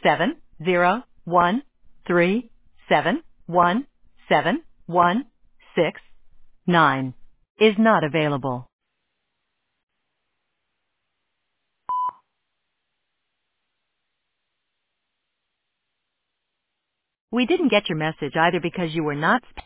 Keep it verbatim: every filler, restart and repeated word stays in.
seven zero one three seven one seven one six nine is not available. We didn't get your message either because you were not